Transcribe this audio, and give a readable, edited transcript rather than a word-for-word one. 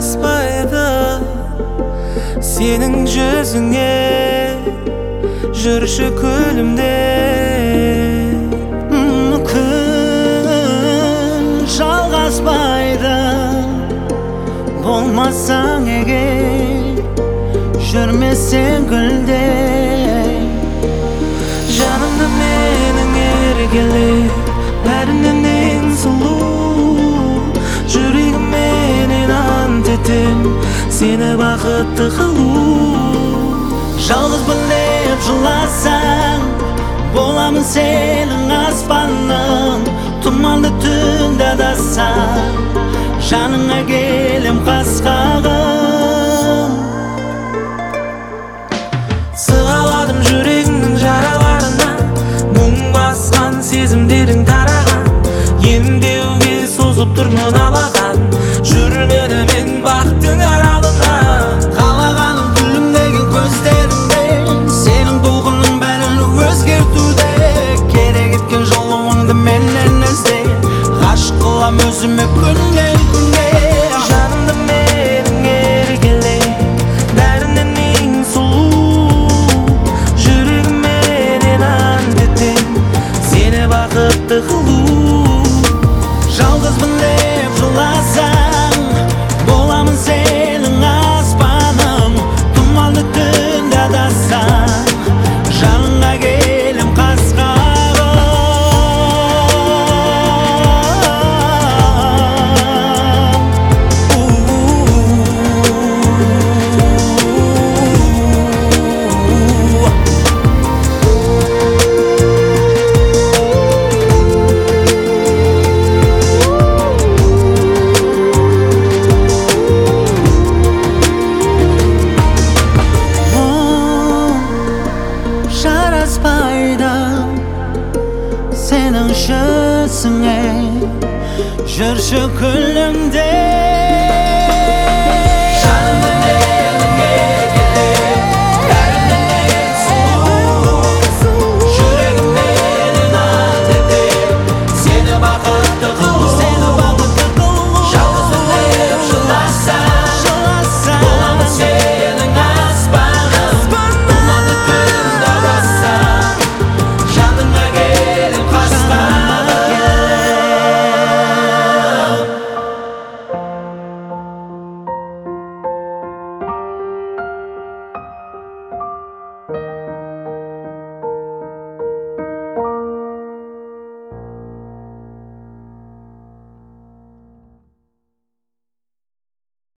жараспайды сенің жүзіңе жүрші күлімде. Күн жалғаспайды болмасаң егер, жүрмесең гүлде. Жанымда менің еркеле, бәрінен ең сұлу, жүрегімменен ант етем сені бақытты қылу. Жалғыз біліп жыласаң, боламын сенің аспаның. Тұманды түнде адасаң, жаныңа келем қасқағым. Сығаладым жүрегімнің жараларына, мұң басқан сезімдерің тараған, емдеуге созып тұрмын алақан, жүрмеді мен бақтың аралына. Қалағаным күлімдеген көздеріңде, сенің толқының бәрін өзгертуде. Керек еткен жолыңды менен ізде, ғашық қылам өзіме күннен күнге. Жанымда менің еркеле, бәрінен ең сұлу, жүрегімменен ант етем сені бақытты қылу. Жалғызбын деп жыласаң, боламын сенің аспаның. Тұманды түнде адасаң, жаныңа келем қасқағым. Жараспайды сенің жүзіңе, жүрші күлімде.